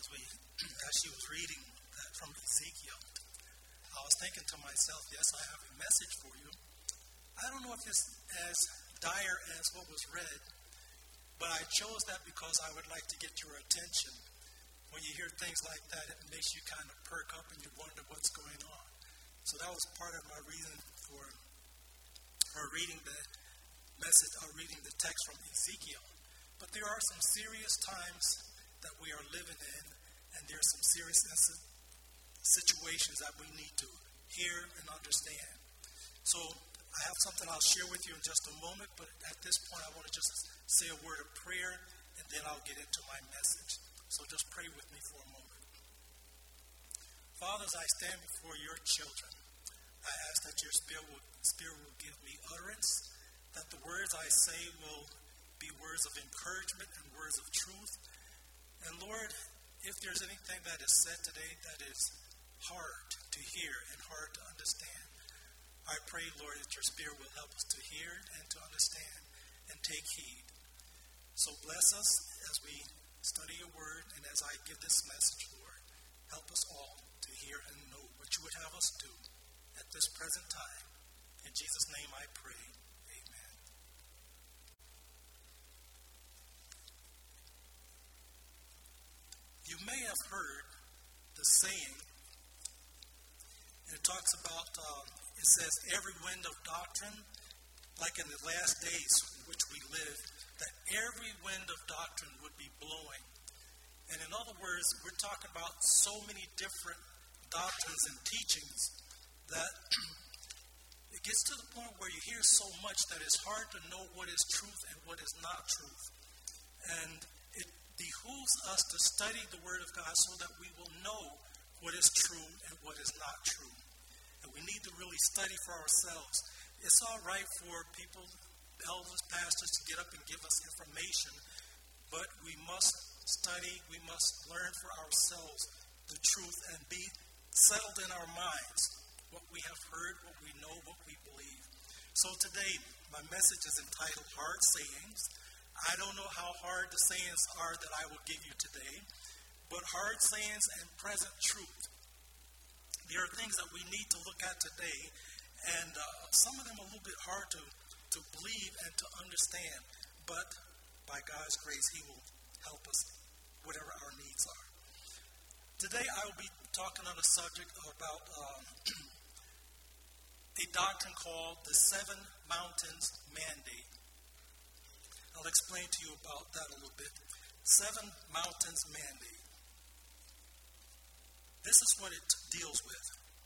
as she was reading that from Ezekiel, I was thinking to myself, yes, I have a message for you. I don't know if it's as dire as what was read, but I chose that because I would like to get your attention. When you hear things like that, it makes you kind of perk up and you wonder what's going on. So that was part of my reason for reading the message, or reading the text from Ezekiel. But there are some serious times that we are living in, and there are some serious situations that we need to hear and understand. So I have something I'll share with you in just a moment, but at this point I want to just say a word of prayer, and then I'll get into my message. So just pray with me for a moment. Father, as I stand before your children, I ask that your Spirit will give me utterance, that the words I say will be words of encouragement and words of truth. And Lord, if there's anything that is said today that is hard to hear and hard to understand, I pray, Lord, that your Spirit will help us to hear and to understand and take heed. So bless us as we study your word, and as I give this message, Lord, help us all to hear and know what you would have us do at this present time. In Jesus' name I pray. Amen. You may have heard the saying, and it talks about, it says, every wind of doctrine, like in the last days in which we live, that every wind of doctrine would be blowing. And in other words, we're talking about so many different doctrines and teachings that it gets to the point where you hear so much that it's hard to know what is truth and what is not truth. And it behooves us to study the Word of God so that we will know what is true and what is not true. And we need to really study for ourselves. It's all right for people, elders, pastors, to get up and give us information, but we must study, we must learn for ourselves the truth and be settled in our minds what we have heard, what we know, what we believe. So today, my message is entitled Hard Sayings. I don't know how hard the sayings are that I will give you today, but hard sayings and present truth. There are things that we need to look at today, and some of them are a little bit hard to believe and to understand, but by God's grace, He will help us whatever our needs are. Today, I will be talking on a subject about a doctrine called the Seven Mountains Mandate. I'll explain to you about that a little bit. Seven Mountains Mandate. This is what it deals with.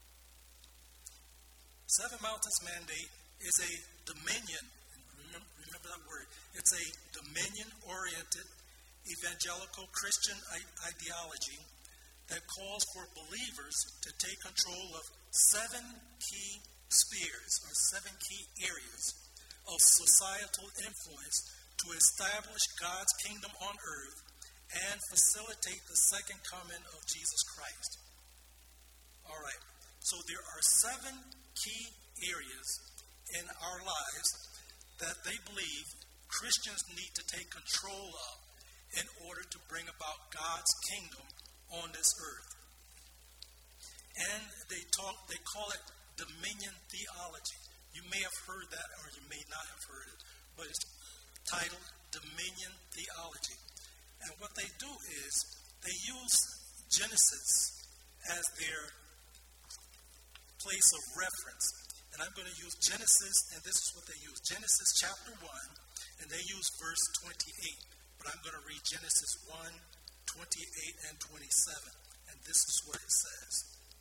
Seven Mountains Mandate is a dominion, remember that word, it's a dominion-oriented evangelical Christian ideology that calls for believers to take control of seven key spheres, or seven key areas of societal influence to establish God's kingdom on earth and facilitate the second coming of Jesus Christ. All right, so there are seven key areas in our lives that they believe Christians need to take control of in order to bring about God's kingdom on this earth. And they call it dominion theology. You may have heard that, or you may not have heard it, but it's titled Dominion Theology. And what they do is they use Genesis as their place of reference. And I'm going to use Genesis, and this is what they use. Genesis chapter 1, and they use verse 28. But I'm going to read Genesis 1, 28 and 27. And this is what it says.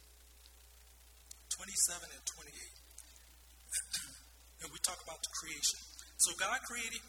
27 and 28. And we talk about the creation. So God created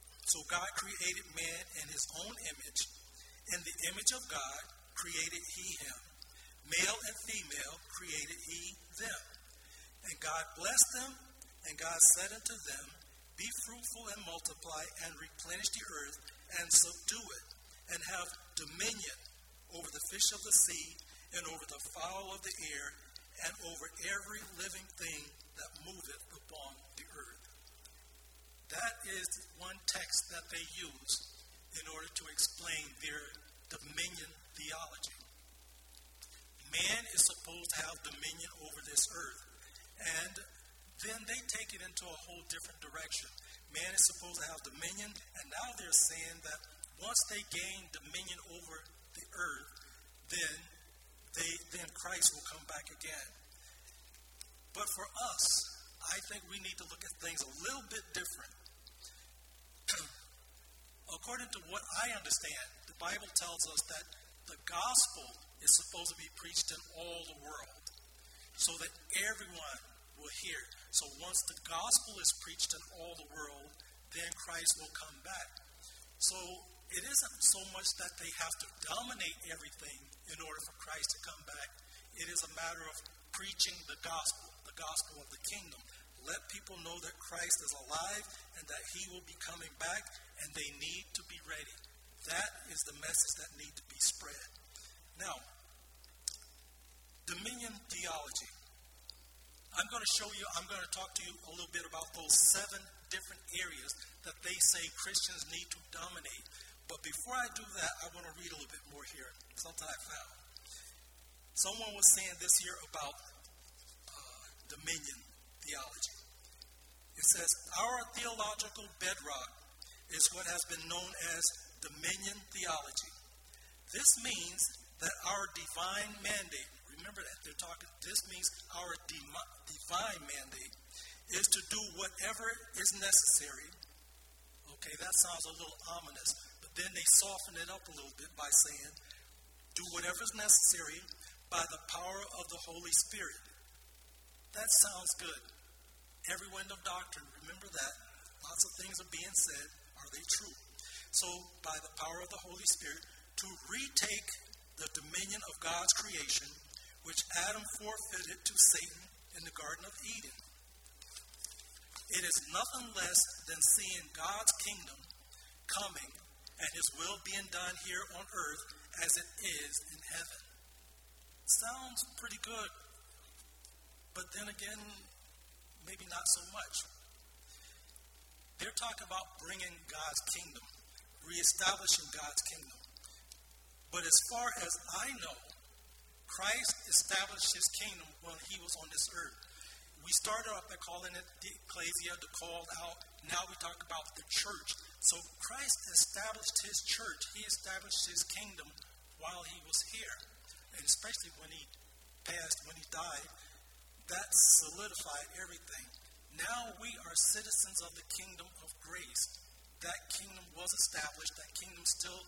man in his own image. In the image of God created he him. Male and female created he them. And God blessed them, and God said unto them, be fruitful and multiply and replenish the earth and subdue it, and have dominion over the fish of the sea and over the fowl of the air and over every living thing that moveth upon the earth. That is one text that they use in order to explain their dominion theology. Man is supposed to have dominion over this earth. And then they take it into a whole different direction. Man is supposed to have dominion, and now they're saying that once they gain dominion over the earth, then Christ will come back again. But for us, I think we need to look at things a little bit different. According to what I understand, the Bible tells us that the gospel is supposed to be preached in all the world so that everyone will hear. So once the gospel is preached in all the world, then Christ will come back. So it isn't so much that they have to dominate everything in order for Christ to come back. It is a matter of preaching the gospel of the kingdom. Let people know that Christ is alive and that he will be coming back, and they need to be ready. That is the message that needs to be spread. Now, dominion theology. I'm going to talk to you a little bit about those 7 different areas that they say Christians need to dominate. But before I do that, I want to read a little bit more here, something I found. Someone was saying this here about dominion theology. It says, our theological bedrock is what has been known as dominion theology. This means that our divine mandate, remember that this means our divine mandate is to do whatever is necessary. Okay, that sounds a little ominous, but then they soften it up a little bit by saying, do whatever is necessary by the power of the Holy Spirit. That sounds good. Every wind of doctrine, remember that. Lots of things are being said. Are they true? So, by the power of the Holy Spirit, to retake the dominion of God's creation, which Adam forfeited to Satan in the Garden of Eden. It is nothing less than seeing God's kingdom coming and his will being done here on earth as it is in heaven. Sounds pretty good, but then again, maybe not so much. They're talking about bringing God's kingdom, reestablishing God's kingdom. But as far as I know, Christ established his kingdom when he was on this earth. We started off by calling it the ecclesia, the called out. Now we talk about the church. So Christ established his church. He established his kingdom while he was here. And especially when he passed, when he died, that solidified everything. Now we are citizens of the kingdom of grace. That kingdom was established. That kingdom still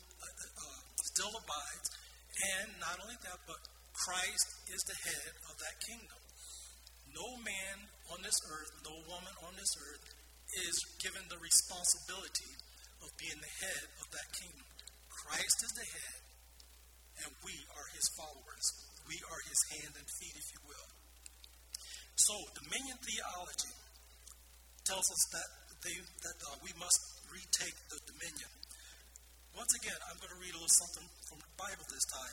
abides. And not only that, but Christ is the head of that kingdom. No man on this earth, no woman on this earth is given the responsibility of being the head of that kingdom. Christ is the head, and we are his followers. We are his hand and feet, if you will. So, dominion theology tells us that we must retake the dominion. Once again, I'm going to read a little something from the Bible this time.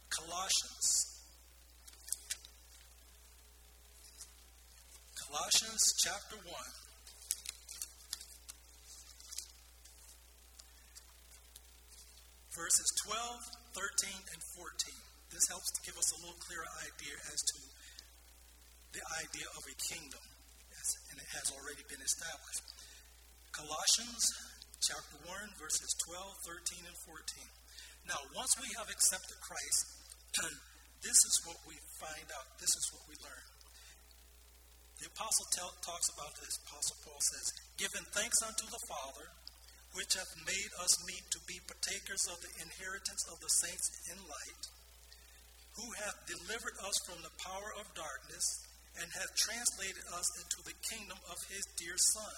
Colossians chapter 1. Verses 12, 13, and 14. This helps to give us a little clearer idea as to the idea of a kingdom, and it has already been established. Colossians chapter 1, verses 12, 13, and 14. Now, once we have accepted Christ, this is what we find out. This is what we learn. The apostle talks about this. Apostle Paul says, giving thanks unto the Father, which hath made us meet to be partakers of the inheritance of the saints in light, who hath delivered us from the power of darkness, and hath translated us into the kingdom of his dear Son.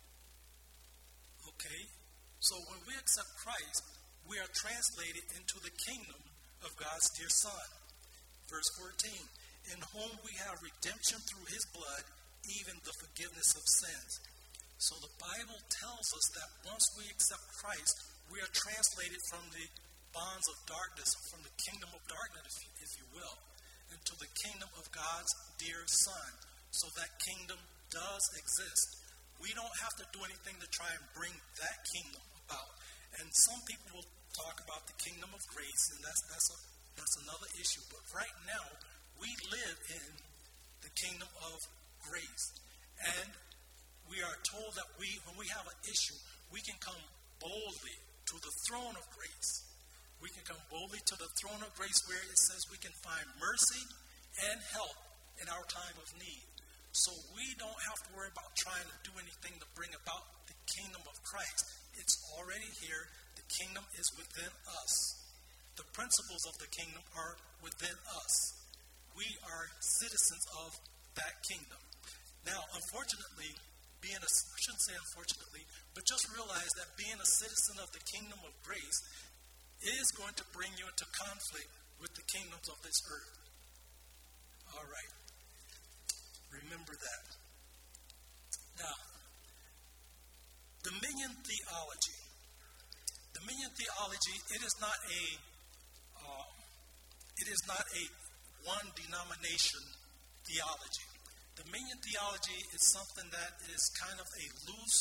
Okay? So when we accept Christ, we are translated into the kingdom of God's dear Son. Verse 14, in whom we have redemption through his blood, even the forgiveness of sins. So the Bible tells us that once we accept Christ, we are translated from the bonds of darkness, from the kingdom of darkness, if you will, into the kingdom of God's dear Son. So that kingdom does exist. We don't have to do anything to try and bring that kingdom about. And some people will talk about the kingdom of grace, and that's another issue. But right now, we live in the kingdom of grace. And we are told that when we have an issue, we can come boldly to the throne of grace. We can come boldly to the throne of grace where it says we can find mercy and help in our time of need. So we don't have to worry about trying to do anything to bring about the kingdom of Christ. It's already here. The kingdom is within us. The principles of the kingdom are within us. We are citizens of that kingdom. Now, unfortunately, I shouldn't say unfortunately, but just realize that being a citizen of the kingdom of grace is going to bring you into conflict with the kingdoms of this earth. All right. Remember that. Now, dominion theology. Dominion theology, it is not a one denomination theology. Dominion theology is something that is kind of a loose,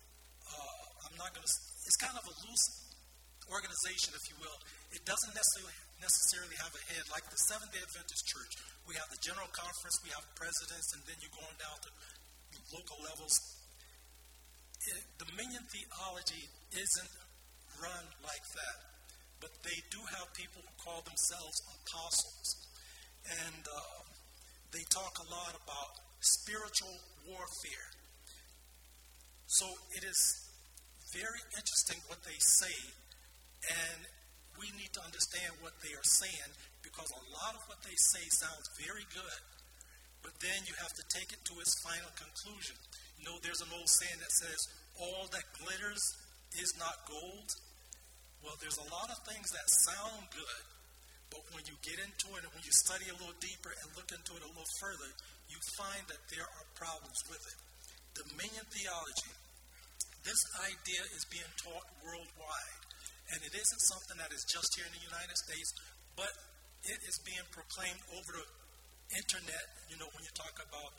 it's kind of a loose organization, if you will. It doesn't necessarily have a head like the Seventh-day Adventist Church. We have the General Conference, we have presidents, and then you're going down to local levels. Dominion theology isn't run like that, but they do have people who call themselves apostles, and they talk a lot about spiritual warfare. So it is very interesting what they say, and we need to understand what they are saying, because a lot of what they say sounds very good, but then you have to take it to its final conclusion. You know, there's an old saying that says, all that glitters is not gold. Well, there's a lot of things that sound good, but when you get into it and when you study a little deeper and look into it a little further, you find that there are problems with it. Dominion theology. This idea is being taught worldwide, and it isn't something that is just here in the United States, but it is being proclaimed over the internet. You know, when you talk about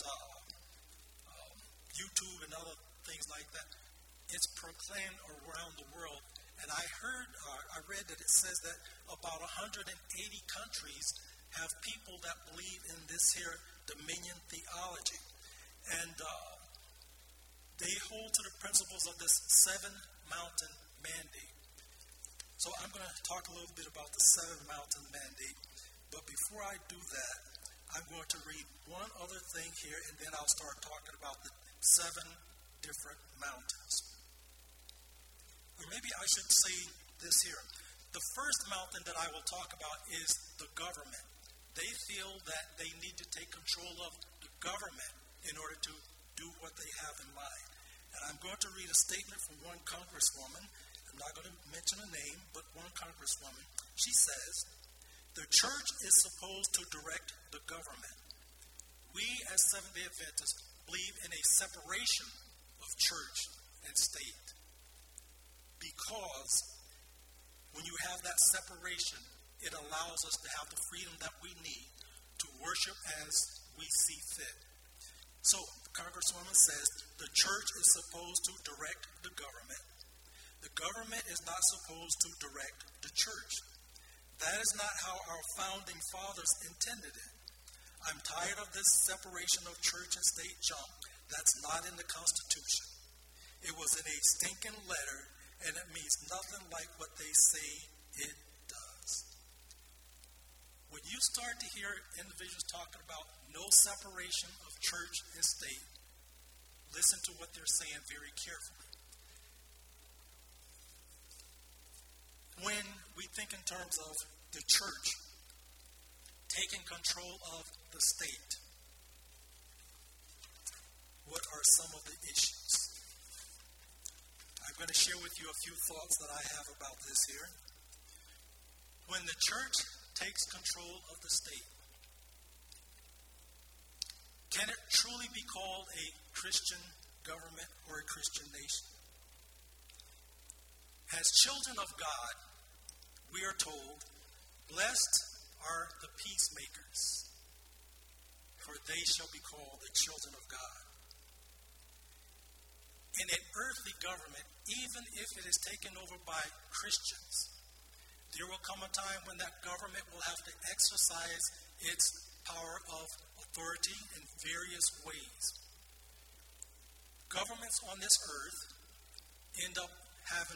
YouTube and other things like that, it's proclaimed around the world. And I read that it says that about 180 countries have people that believe in this here dominion theology. And they hold to the principles of this seven mountain mandate. So I'm going to talk a little bit about the seven mountain mandate. But before I do that, I'm going to read one other thing here, and then I'll start talking about the seven different mountains. Or maybe I should say this here. The first mountain that I will talk about is the government. They feel that they need to take control of the government in order to do what they have in mind. And I'm going to read a statement from one congresswoman. I'm not going to mention a name, but one congresswoman. She says, the church is supposed to direct the government. We as Seventh-day Adventists believe in a separation of church and state. Because when you have that separation, it allows us to have the freedom that we need to worship as we see fit. So, the congresswoman says, the church is supposed to direct the government. The government is not supposed to direct the church. That is not how our founding fathers intended it. I'm tired of this separation of church and state junk. That's not in the Constitution. It was in a stinking letter, and it means nothing like what they say it does. When you start to hear individuals talking about no separation of church and state, listen to what they're saying very carefully. When we think in terms of the church taking control of the state, what are some of the issues? I'm going to share with you a few thoughts that I have about this here. When the church takes control of the state, can it truly be called a Christian government or a Christian nation? As children of God, we are told, blessed are the peacemakers, for they shall be called the children of God. In an earthly government, even if it is taken over by Christians, There will come a time when that government will have to exercise its power of authority in various ways. Governments on this earth end up having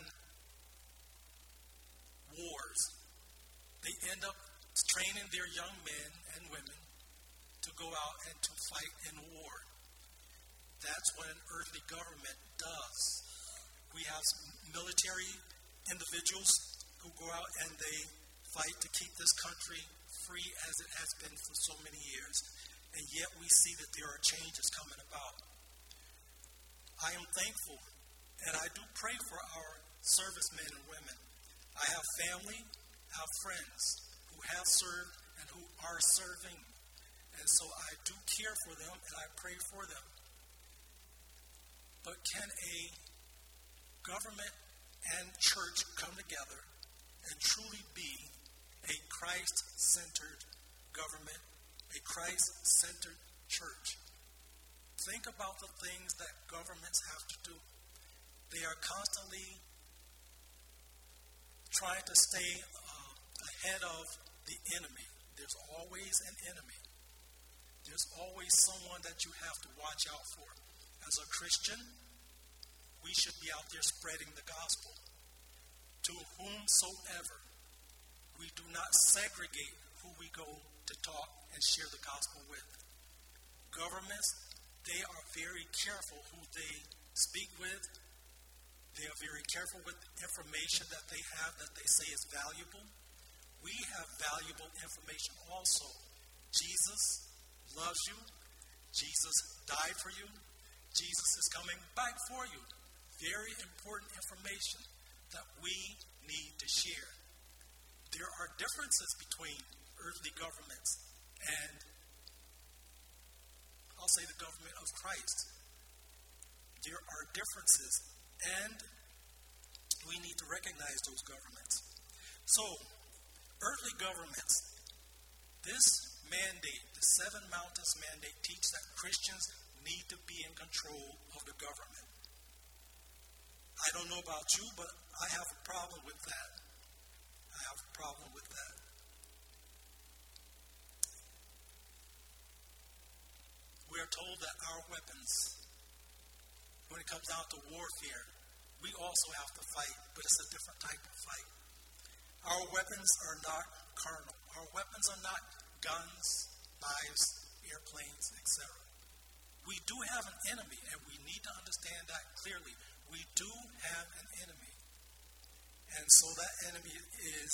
wars. They end up training their young men and women to go out and to fight in war. That's what an earthly government does. We have military individuals who go out and they fight to keep this country free as it has been for so many years. And yet we see that there are changes coming about. I am thankful, and I do pray for our servicemen and women. I have family, I have friends who have served and who are serving. And so I do care for them and I pray for them. But can a government and church come together and truly be a Christ-centered government, a Christ-centered church? Think about the things that governments have to do. They are constantly trying to stay ahead of the enemy. There's always an enemy. There's always someone that you have to watch out for. As a Christian, we should be out there spreading the gospel to whomsoever. We do not segregate who we go to talk and share the gospel with. Governments, they are very careful who they speak with. They are very careful with the information that they have that they say is valuable. We have valuable information also. Jesus loves you. Jesus died for you. Jesus is coming back for you. Very important information that we need to share. There are differences between earthly governments and I'll say the government of Christ. There are differences, and we need to recognize those governments. So, earthly governments, this mandate, the Seven Mountains mandate, teaches that Christians need to be in control of the government. I don't know about you, but I have a problem with that. I have a problem with that. We are told that our weapons, when it comes down to warfare, we also have to fight, but it's a different type of fight. Our weapons are not carnal. Our weapons are not guns, knives, airplanes, etc. We do have an enemy, and we need to understand that clearly. We do have an enemy. And so that enemy is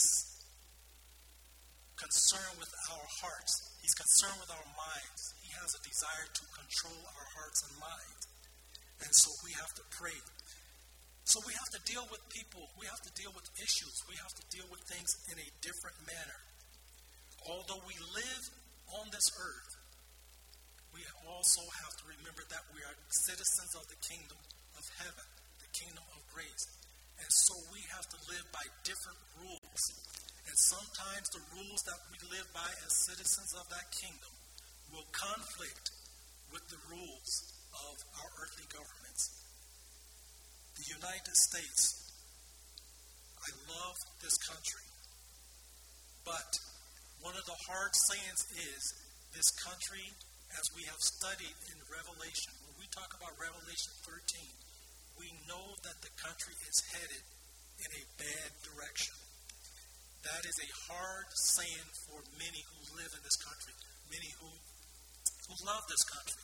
concerned with our hearts. He's concerned with our minds. He has a desire to control our hearts and minds. And so we have to pray. So we have to deal with people. We have to deal with issues. We have to deal with things in a different manner. Although we live on this earth, we also have to remember that we are citizens of the kingdom of heaven, the kingdom of grace. And so we have to live by different rules. And sometimes the rules that we live by as citizens of that kingdom will conflict with the rules of our earthly governments. The United States, I love this country. But one of the hard sayings is this country, as we have studied in Revelation, when we talk about Revelation 13, we know that the country is headed in a bad direction. That is a hard saying for many who live in this country, many who love this country.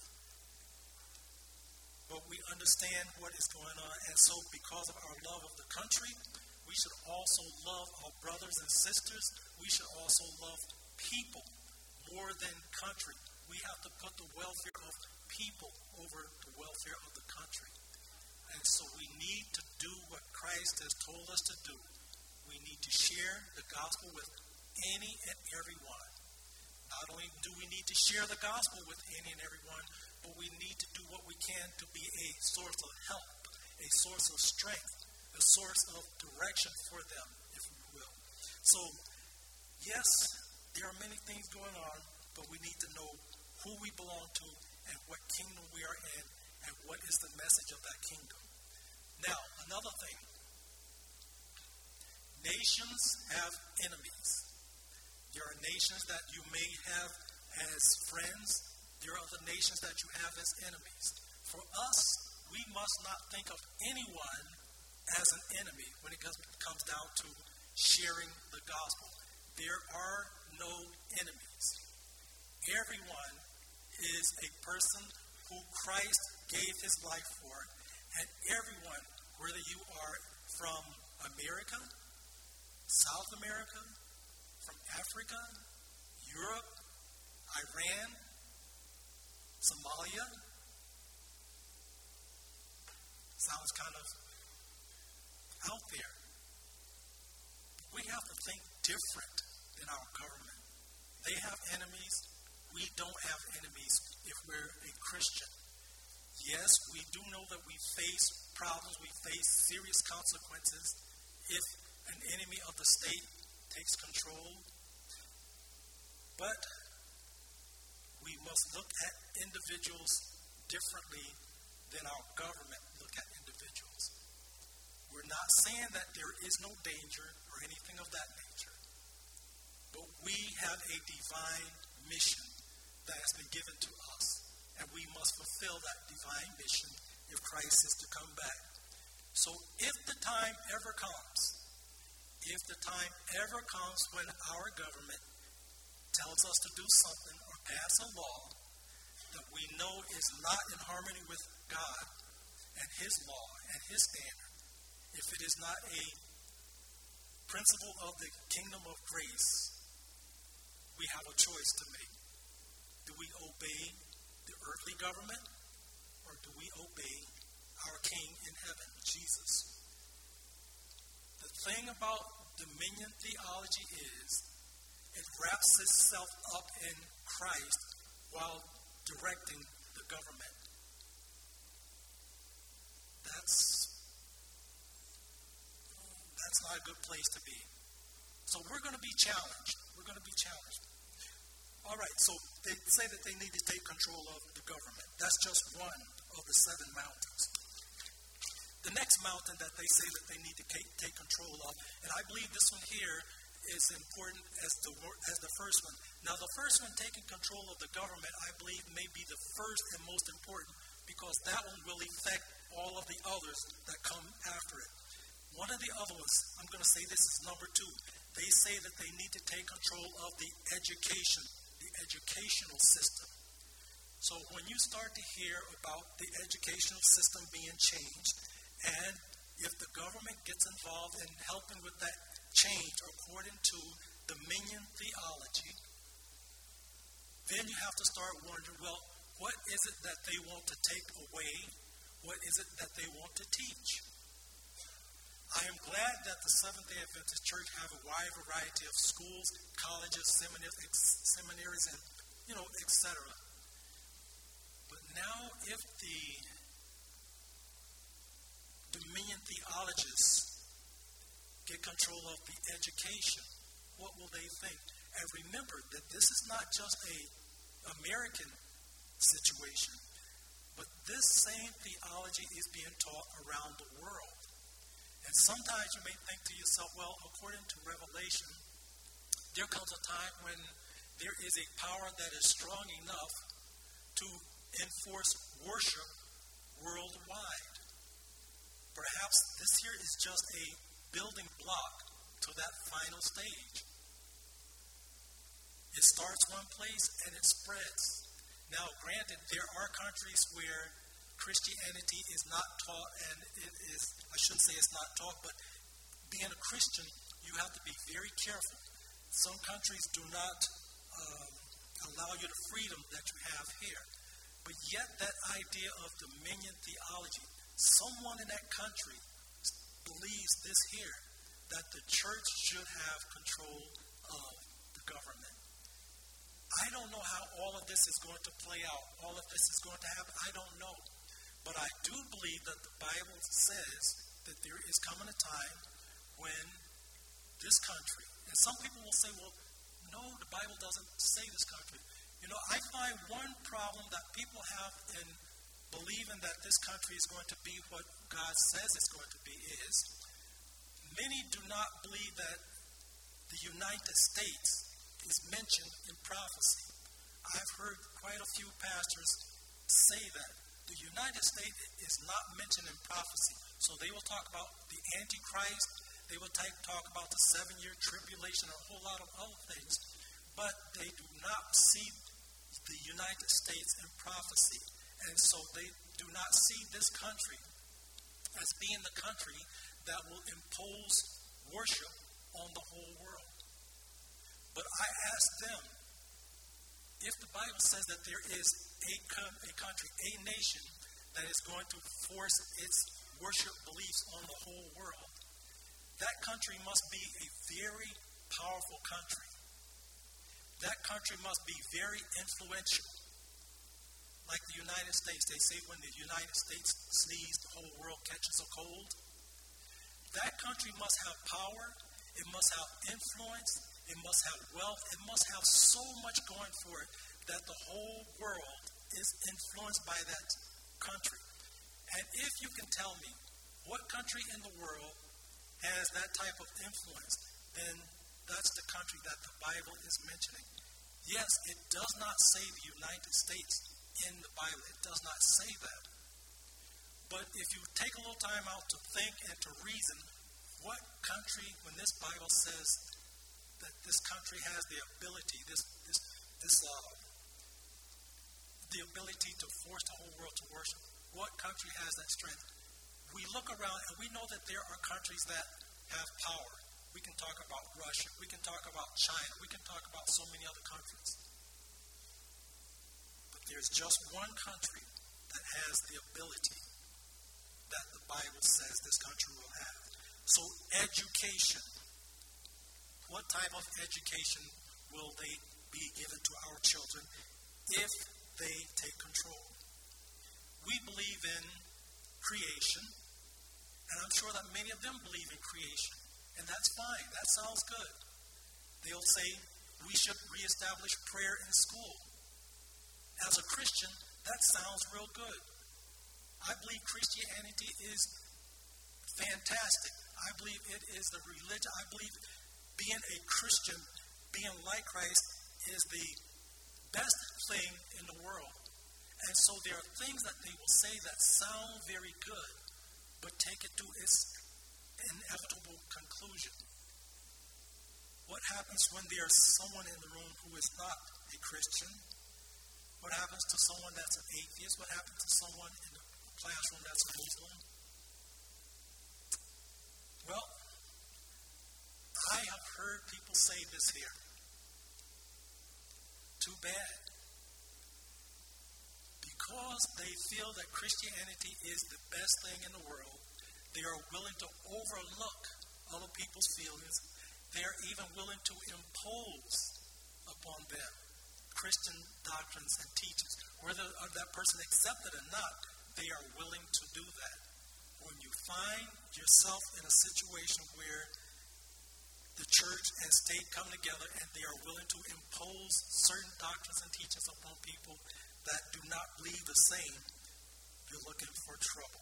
But we understand what is going on, and so because of our love of the country, we should also love our brothers and sisters. We should also love people more than country. We have to put the welfare of people over the welfare of the country. And so we need to do what Christ has told us to do. We need to share the gospel with any and everyone. Not only do we need to share the gospel with any and everyone, but we need to do what we can to be a source of help, a source of strength, a source of direction for them, if you will. So, yes, there are many things going on, but we need to know who we belong to and what kingdom we are in and what is the message of that kingdom. Now, another thing. Nations have enemies. There are nations that you may have as friends. There are other nations that you have as enemies. For us, we must not think of anyone as an enemy when it comes down to sharing the gospel. There are no enemies. Everyone is a person who Christ gave his life for, and everyone, whether you are from America, South America, from Africa, Europe, Iran, Somalia. Sounds kind of out there. We have to think different than our government. They have enemies. We don't have enemies if we're a Christian. Yes, we do know that we face problems. We face serious consequences if an enemy of the state takes control. But we must look at individuals differently than our government look at individuals. We're not saying that there is no danger or anything of that nature, but we have a divine mission that has been given to us, and we must fulfill that divine mission if Christ is to come back. So if the time ever comes when our government tells us to do something or pass a law that we know is not in harmony with God and his law and his standard, if it is not a principle of the kingdom of grace, we have a choice to make. Do we obey the earthly government, or do we obey our King in heaven, Jesus? The thing about dominion theology is it wraps itself up in Christ while directing the government. That's not a good place to be. So we're going to be challenged. All right, so they say that they need to take control of the government. That's just one of the 7 mountains. The next mountain that they say that they need to take control of, and I believe this one here is important as the first one. Now, the first one, taking control of the government, I believe may be the first and most important, because that one will affect all of the others that come after it. One of the other ones, I'm going to say this is number 2. They say that they need to take control of the educational system. So when you start to hear about the educational system being changed, and if the government gets involved in helping with that change according to dominion theology, then you have to start wondering, well, what is it that they want to take away? What is it that they want to teach? I am glad that the Seventh-day Adventist Church have a wide variety of schools, colleges, seminaries, and, etc. But now if the dominion theologists get control of the education, what will they think? And remember that this is not just an American situation, but this same theology is being taught around the world. And sometimes you may think to yourself, well, according to Revelation, there comes a time when there is a power that is strong enough to enforce worship worldwide. Perhaps this here is just a building block to that final stage. It starts one place and it spreads. Now, granted, there are countries where Christianity is not taught, and it is, I shouldn't say it's not taught, but being a Christian, you have to be very careful. Some countries do not allow you the freedom that you have here. But yet that idea of dominion theology, someone in that country believes this here, that the church should have control of the government. I don't know how all of this is going to play out. All of this is going to happen. I don't know. But I do believe that the Bible says that there is coming a time when this country, and some people will say, well, no, the Bible doesn't say this country. I find one problem that people have in believing that this country is going to be what God says it's going to be is Many do not believe that the United States is mentioned in prophecy. I've heard quite a few pastors say that. The United States is not mentioned in prophecy. So they will talk about the Antichrist, they will talk about the 7-year tribulation, and a whole lot of other things, but they do not see the United States in prophecy. And so they do not see this country as being the country that will impose worship on the whole world. But I ask them, if the Bible says that there is a country, a nation, that is going to force its worship beliefs on the whole world, that country must be a very powerful country. That country must be very influential. Like the United States, they say when the United States sneezes, the whole world catches a cold. That country must have power, it must have influence, it must have wealth, it must have so much going for it that the whole world is influenced by that country. And if you can tell me what country in the world has that type of influence, then that's the country that the Bible is mentioning. Yes, it does not say the United States in the Bible. It does not say that. But if you take a little time out to think and to reason, what country, when this Bible says that this country has the ability, the ability to force the whole world to worship, what country has that strength? We look around and we know that there are countries that have power. We can talk about Russia. We can talk about China. We can talk about so many other countries. But there's just one country that has the ability that the Bible says this country will have. So education. What type of education will they be given to our children if they take control? We believe in creation, and I'm sure that many of them believe in creation, and that's fine. That sounds good. They'll say we should reestablish prayer in school. As a Christian, that sounds real good. I believe Christianity is fantastic. I believe it is the religion. I believe being a Christian, being like Christ, is the best thing in the world. And so there are things that they will say that sound very good, but take it to its inevitable conclusion. What happens when there's someone in the room who is not a Christian? What happens to someone that's an atheist? What happens to someone in the classroom that's a Muslim? Well, I have heard people say this here. Too bad. Because they feel that Christianity is the best thing in the world, they are willing to overlook other people's feelings. They are even willing to impose upon them Christian doctrines and teachings. Whether that person accepts it or not, they are willing to do that. When you find yourself in a situation where the church and state come together and they are willing to impose certain doctrines and teachings upon people that do not believe the same, you're looking for trouble.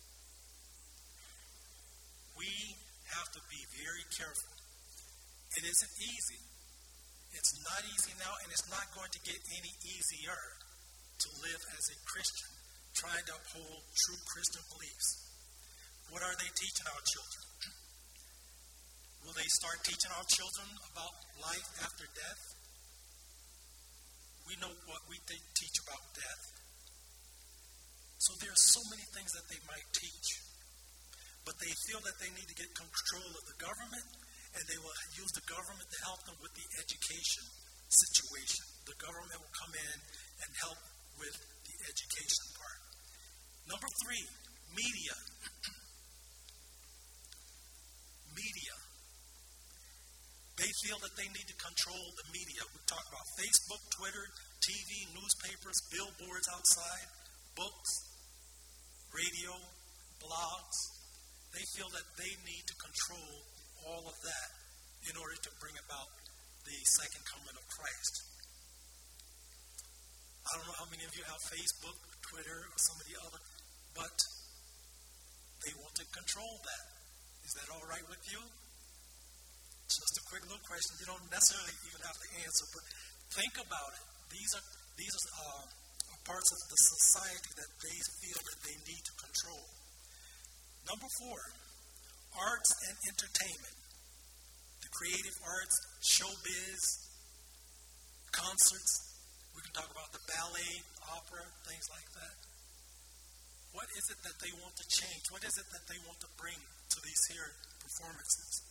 We have to be very careful. It isn't easy. It's not easy now, and it's not going to get any easier to live as a Christian, trying to uphold true Christian beliefs. What are they teaching our children? Will they start teaching our children about life after death? We know what we teach about death. So there are so many things that they might teach. But they feel that they need to get control of the government, and they will use the government to help them with the education situation. The government will come in and help with the education part. Number 3, media. Media. They feel that they need to control the media. We talk about Facebook, Twitter, TV, newspapers, billboards outside, books, radio, blogs. They feel that they need to control all of that in order to bring about the second coming of Christ. I don't know how many of you have Facebook, Twitter, or some of the other, but they want to control that. Is that all right with you? Just a quick little question. You don't necessarily even have to answer, but think about it. These are parts of the society that they feel that they need to control. Number 4, arts and entertainment. The creative arts, showbiz, concerts. We can talk about the ballet, opera, things like that. What is it that they want to change? What is it that they want to bring to these here performances?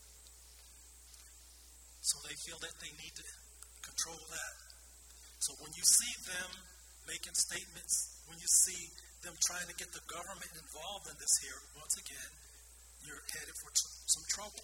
So they feel that they need to control that. So when you see them making statements, when you see them trying to get the government involved in this here, once again, you're headed for some trouble.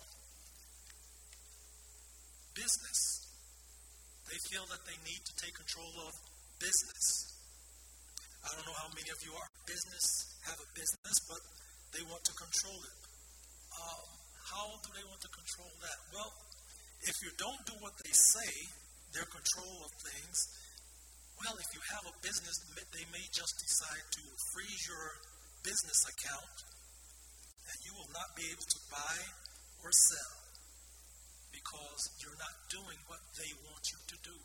Business. They feel that they need to take control of business. I don't know how many of you have a business, but they want to control it. How do they want to control that? Well, if you don't do what they say, their control of things, well, if you have a business, they may just decide to freeze your business account, and you will not be able to buy or sell because you're not doing what they want you to do.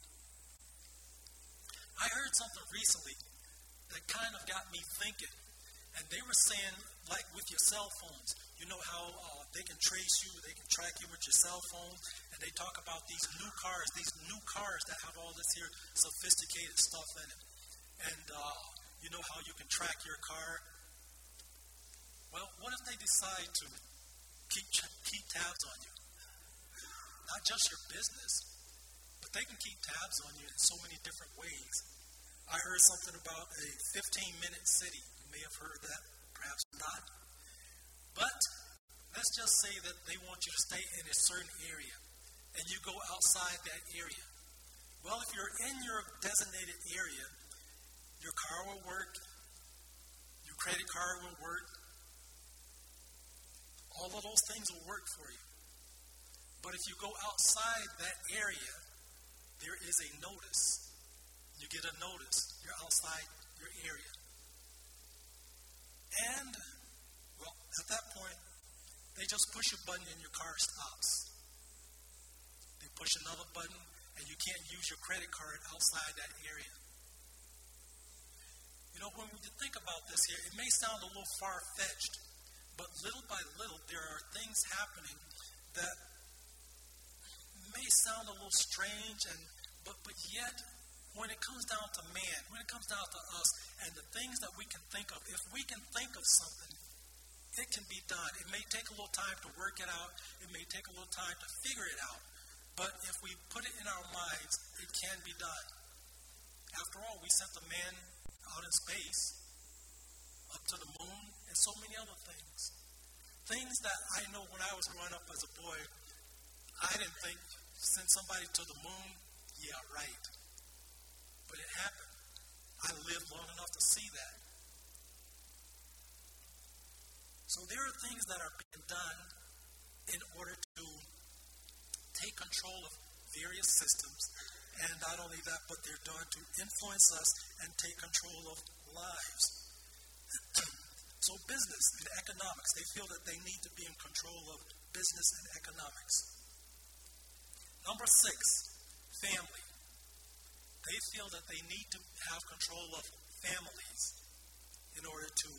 I heard something recently that kind of got me thinking, and they were saying, like with your cell phones, you know how they can trace you, they can track you with your cell phone, and they talk about these new cars that have all this here sophisticated stuff in it. And you know how you can track your car? Well, what if they decide to keep tabs on you? Not just your business, but they can keep tabs on you in so many different ways. I heard something about a 15-minute city. You may have heard that, perhaps not. But let's just say that they want you to stay in a certain area, and you go outside that area. Well, if you're in your designated area, your car will work, your credit card will work, all of those things will work for you. But if you go outside that area, there is a notice. You get a notice. You're outside your area. And, well, at that point, they just push a button and your car stops. They push another button and you can't use your credit card outside that area. You know, when you think about this here, it may sound a little far-fetched, but little by little, there are things happening that may sound a little strange, but yet, when it comes down to man, when it comes down to us, and the things that we can think of, if we can think of something, it can be done. It may take a little time to work it out. It may take a little time to figure it out. But if we put it in our minds, it can be done. After all, we sent the man out in space, up to the moon, and so many other things. Things that I know when I was growing up as a boy, I didn't think, send somebody to the moon? Yeah, right. But it happened. I lived long enough to see that. So there are things that are being done in order to take control of various systems. And not only that, but they're done to influence us and take control of lives. So business and economics, they feel that they need to be in control of business and economics. Number 6, family. They feel that they need to have control of families in order to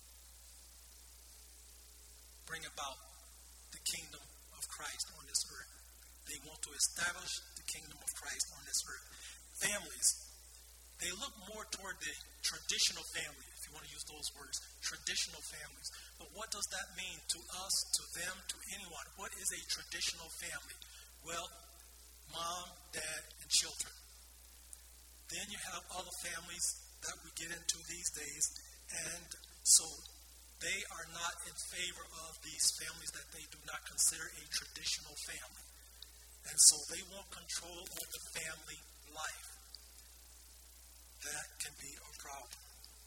bring about the kingdom of Christ on this earth. They want to establish the kingdom of Christ on this earth. Families, they look more toward the traditional family, if you want to use those words, traditional families. But what does that mean to us, to them, to anyone? What is a traditional family? Well, mom, dad, and children. Then you have other families that we get into these days, and so they are not in favor of these families that they do not consider a traditional family. And so they want control of the family life. That can be a problem.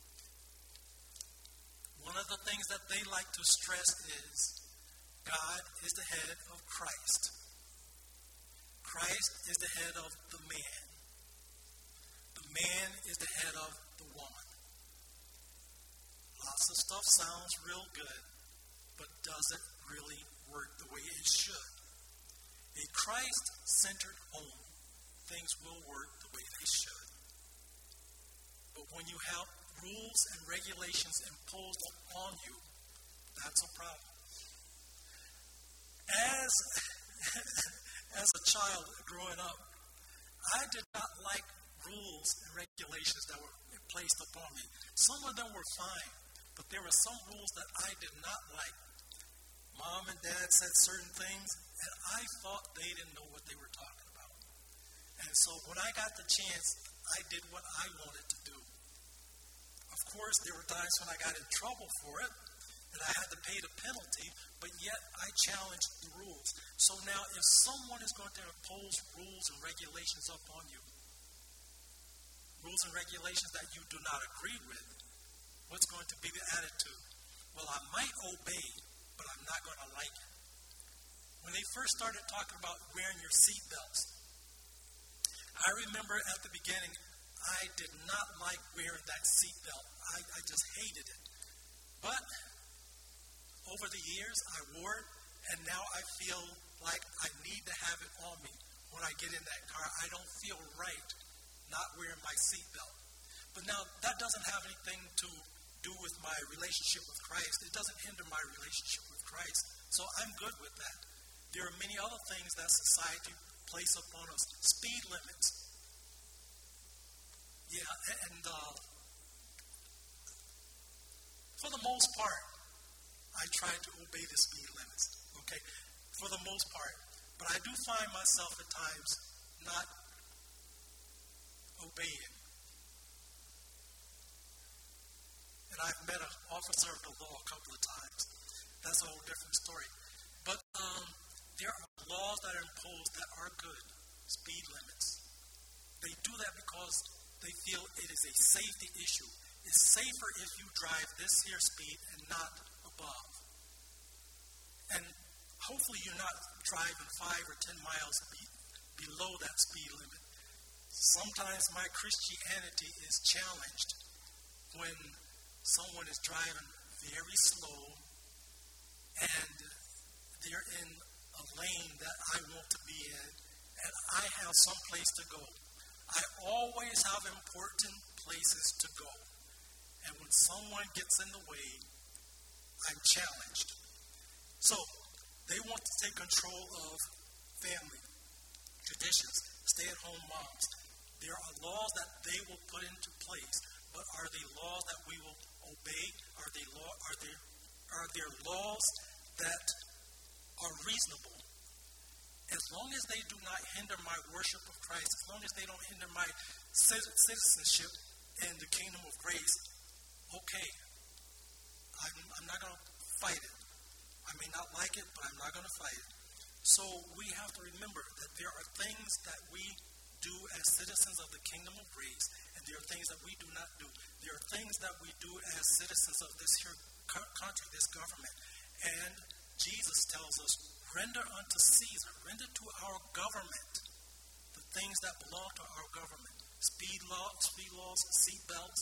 One of the things that they like to stress is God is the head of Christ. Christ is the head of the man. The man is the head of the woman. Lots of stuff sounds real good, but does it really work the way it should? A Christ-centered home, things will work the way they should. But when you have rules and regulations imposed upon you, that's a problem. As a child growing up, I did not like rules and regulations that were placed upon me. Some of them were fine, but there were some rules that I did not like. Mom and Dad said certain things, and I thought they didn't know what they were talking about. And so when I got the chance, I did what I wanted to do. Of course, there were times when I got in trouble for it, and I had to pay the penalty, but yet I challenged the rules. So now if someone is going to impose rules and regulations upon you, rules and regulations that you do not agree with, what's going to be the attitude? Well, I might obey, but I'm not going to like it. When they first started talking about wearing your seatbelts, I remember at the beginning, I did not like wearing that seatbelt. I just hated it. But over the years, I wore it, and now I feel like I need to have it on me when I get in that car. I don't feel right not wearing my seatbelt. But now, that doesn't have anything to do with my relationship with Christ. It doesn't hinder my relationship with Christ. So I'm good with that. There are many other things that society places upon us. Speed limits. Yeah, and for the most part, I try to obey the speed limits, okay, for the most part. But I do find myself at times not obeying. And I've met an officer of the law a couple of times. That's a whole different story. But there are laws that are imposed that are good, speed limits. They do that because they feel it is a safety issue. It's safer if you drive this here speed and not above. And hopefully you're not driving 5 or 10 miles below that speed limit. Sometimes my Christianity is challenged when someone is driving very slow and they're in a lane that I want to be in and I have some place to go. I always have important places to go. And when someone gets in the way, I'm challenged. So, they want to take control of family, traditions, stay-at-home moms. There are laws that they will put into place, but are they laws that we will obey? Are there laws that are reasonable? As long as they do not hinder my worship of Christ, as long as they don't hinder my citizenship in the kingdom of grace, okay, I'm not going to fight it. I may not like it, but I'm not going to fight it. So we have to remember that there are things that we do as citizens of the kingdom of grace, and there are things that we do not do. There are things that we do as citizens of this here country, this government. And Jesus tells us, render unto Caesar, render to our government the things that belong to our government. Speed laws, seat belts,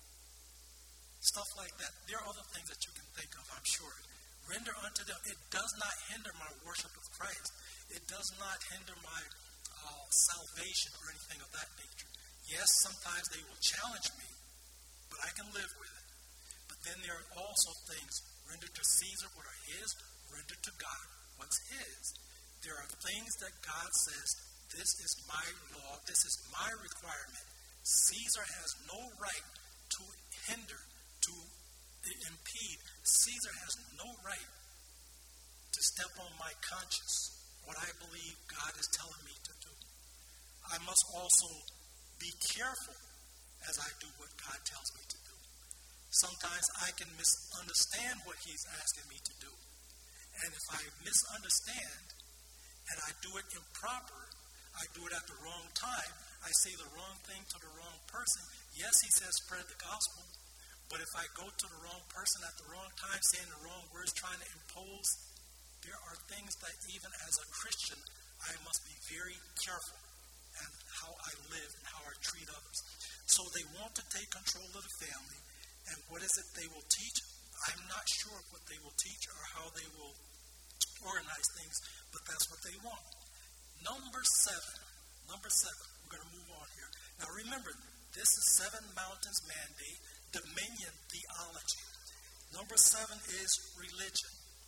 stuff like that. There are other things that you can think of, I'm sure. Render unto them. It does not hinder my worship of Christ. It does not hinder my salvation or anything of that nature. Yes, sometimes they will challenge me, but I can live with it. But then there are also things, render to Caesar what are his, render to God what's his. There are things that God says, this is my law, this is my requirement. Caesar has no right to hinder, to impede. Caesar has no right to step on my conscience, what I believe God is telling me to do. I must also be careful as I do what God tells me to do. Sometimes I can misunderstand what he's asking me to do. And if I misunderstand and I do it improper, I do it at the wrong time, I say the wrong thing to the wrong person. Yes, he says spread the gospel, but if I go to the wrong person at the wrong time, saying the wrong words, trying to impose, there are things that even as a Christian, I must be very careful in how I live and how I treat others. So they want to take control of the family, and what is it they will teach? I'm not sure what they will teach or how they will organize things, but that's what they want. Number seven, we're going to move on here. Now remember, this is Seven Mountains Mandate, Dominion Theology. Number 7 is religion.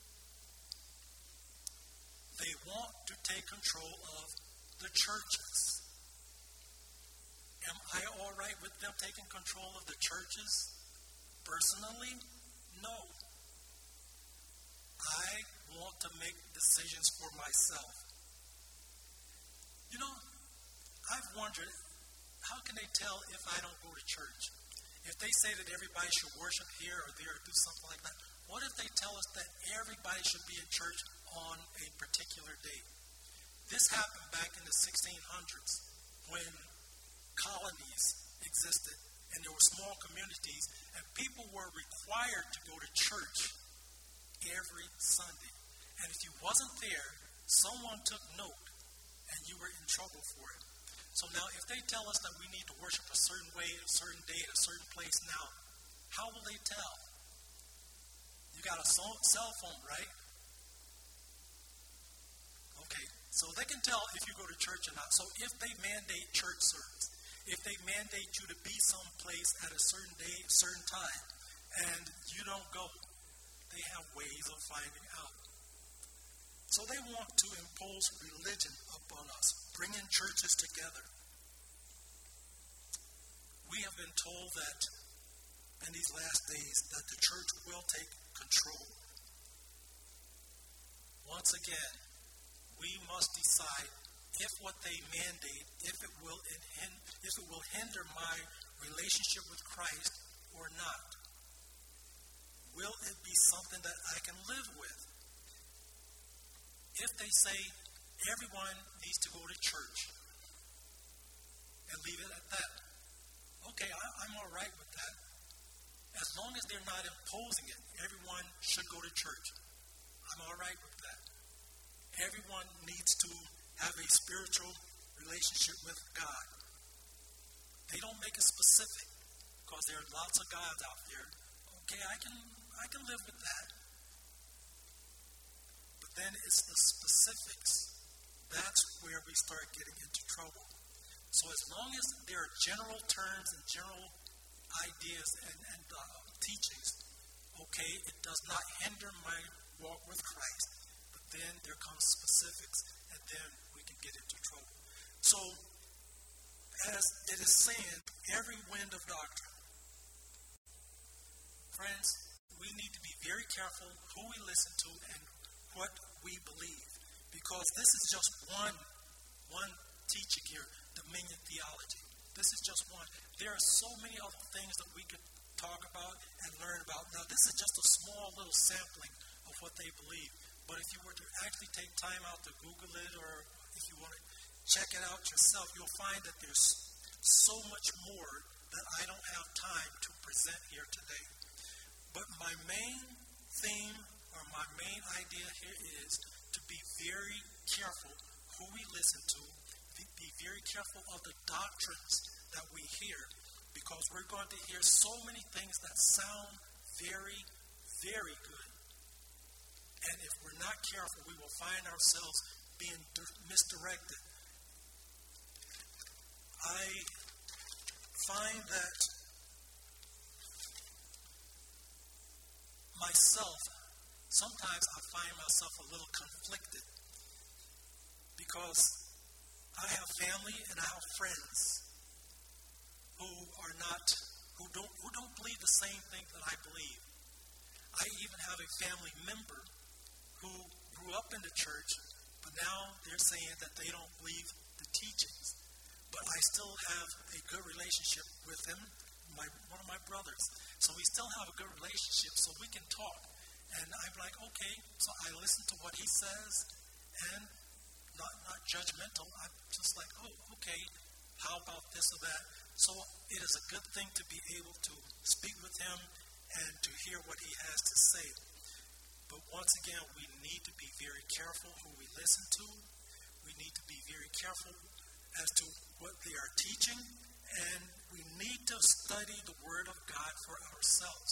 They want to take control of the churches. Am I all right with them taking control of the churches? Personally, no. I want to make decisions for myself. You know, I've wondered, how can they tell if I don't go to church? If they say that everybody should worship here or there or do something like that, what if they tell us that everybody should be in church on a particular date? This happened back in the 1600s when colonies existed and there were small communities and people were required to go to church every Sunday. And if you wasn't there, someone took note and you were in trouble for it. So now if they tell us that we need to worship a certain way, a certain day, at a certain place now, how will they tell? You got a cell phone, right? Okay, so they can tell if you go to church or not. So if they mandate church service, if they mandate you to be someplace at a certain day, a certain time, and you don't go, they have ways of finding out. So they want to impose religion upon us, bringing churches together. We have been told that in these last days that the church will take control. Once again, we must decide if what they mandate, if it will hinder my relationship with Christ or not. Will it be something that I can live with? If they say everyone needs to go to church and leave it at that, okay, I'm all right with that. As long as they're not imposing it, everyone should go to church. I'm all right with that. Everyone needs to have a spiritual relationship with God. They don't make it specific because there are lots of gods out there. Okay, I can live with that. But then it's the specifics. That's where we start getting into trouble. So as long as there are general terms and general ideas and teachings, okay, it does not hinder my walk with Christ. But then there comes specifics, and then we can get into trouble. So, as it is saying, every wind of doctrine. Friends, we need to be very careful who we listen to and what we believe. Because this is just one teaching here, Dominion Theology. This is just one. There are so many other things that we could talk about and learn about. Now, this is just a small little sampling of what they believe. But if you were to actually take time out to Google it, or if you want to check it out yourself, you'll find that there's so much more that I don't have time to present here today. But my main theme or my main idea here is to be very careful who we listen to, be very careful of the doctrines that we hear, because we're going to hear so many things that sound very, very good. And if we're not careful, we will find ourselves being misdirected. I find that myself, sometimes I find myself a little conflicted because I have family and I have friends who don't believe the same thing that I believe. I even have a family member who grew up in the church, but now they're saying that they don't believe the teachings. But I still have a good relationship with him, one of my brothers. So we still have a good relationship, so we can talk. And I'm like, okay, so I listen to what he says, and not judgmental. I'm just like, oh, okay, how about this or that? So it is a good thing to be able to speak with him and to hear what he has to say. But once again, we need to be very careful who we listen to. We need to be very careful as to what they are teaching, and we need to study the Word of God for ourselves.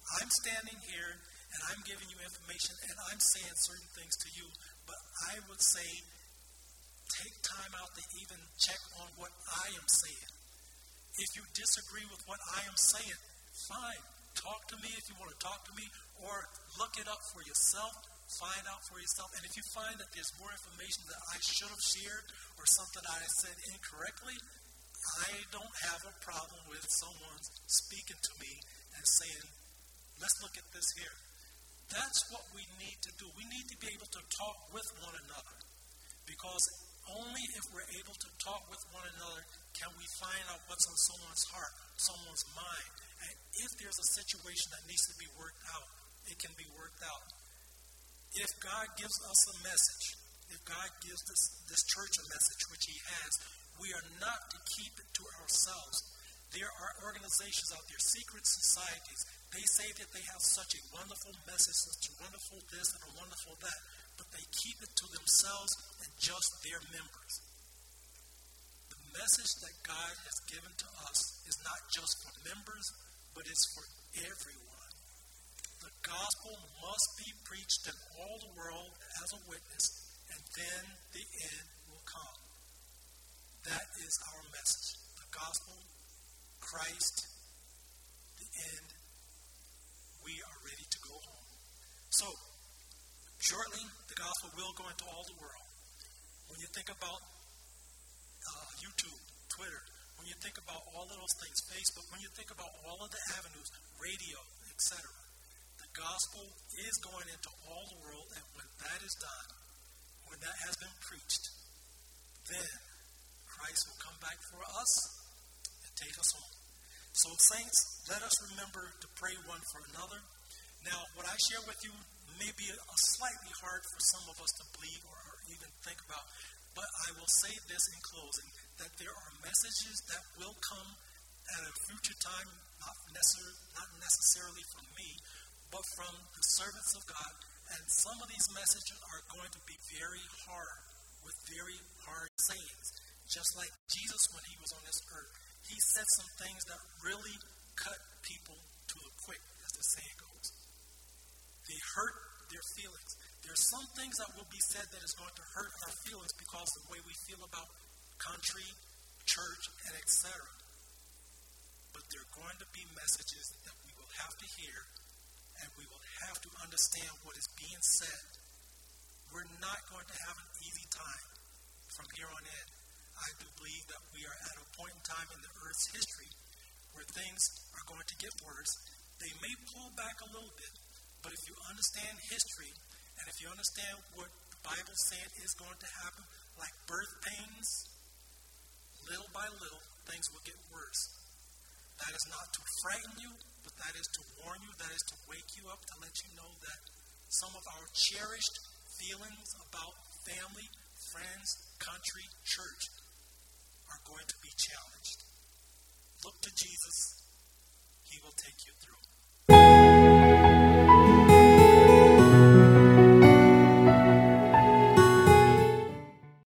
I'm standing here and I'm giving you information and I'm saying certain things to you, but I would say take time out to even check on what I am saying. If you disagree with what I am saying, fine. Talk to me if you want to talk to me, or look it up for yourself, find out for yourself. And if you find that there's more information that I should have shared or something I said incorrectly, I don't have a problem with someone speaking to me and saying, let's look at this here. That's what we need to do. We need to be able to talk with one another, because only if we're able to talk with one another can we find out what's on someone's heart, someone's mind. And if there's a situation that needs to be worked out, it can be worked out. If God gives us a message, if God gives this church a message, which he has, we are not to keep it to ourselves. There are organizations out there, secret societies. They say that they have such a wonderful message, such a wonderful this and a wonderful that, but they keep it to themselves and just their members. The message that God has given to us is not just for members, but it's for everyone. The gospel must be preached in all the world as a witness, and then the end will come. That is our message. The gospel, Christ, the end. We are ready to go home. So, shortly, the gospel will go into all the world. When you think about YouTube, Twitter, when you think about all of those things, Facebook, when you think about all of the avenues, radio, etc., the gospel is going into all the world, and when that is done, when that has been preached, then Christ will come back for us and take us home. So, saints, let us remember to pray one for another. Now, what I share with you may be a slightly hard for some of us to believe or even think about, but I will say this in closing, that there are messages that will come at a future time, not necessarily from me, but from the servants of God. And some of these messages are going to be very hard, with very hard sayings. Just like Jesus when he was on this earth. He said some things that really cut people to the quick, as the saying goes. They hurt their feelings. There's some things that will be said that is going to hurt our feelings because of the way we feel about country, church, and etc. But there are going to be messages that we will have to hear, and we will have to understand what is being said. We're not going to have an easy time from here on in. I do believe that we are at a point in time in the earth's history where things are going to get worse. They may pull back a little bit, but if you understand history, and if you understand what the Bible said is going to happen, like birth pains, little by little, things will get worse. That is not to frighten you, but that is to warn you, that is to wake you up, to let you know that some of our cherished feelings about family, friends, country, church are going to be challenged. Look to Jesus. He will take you through.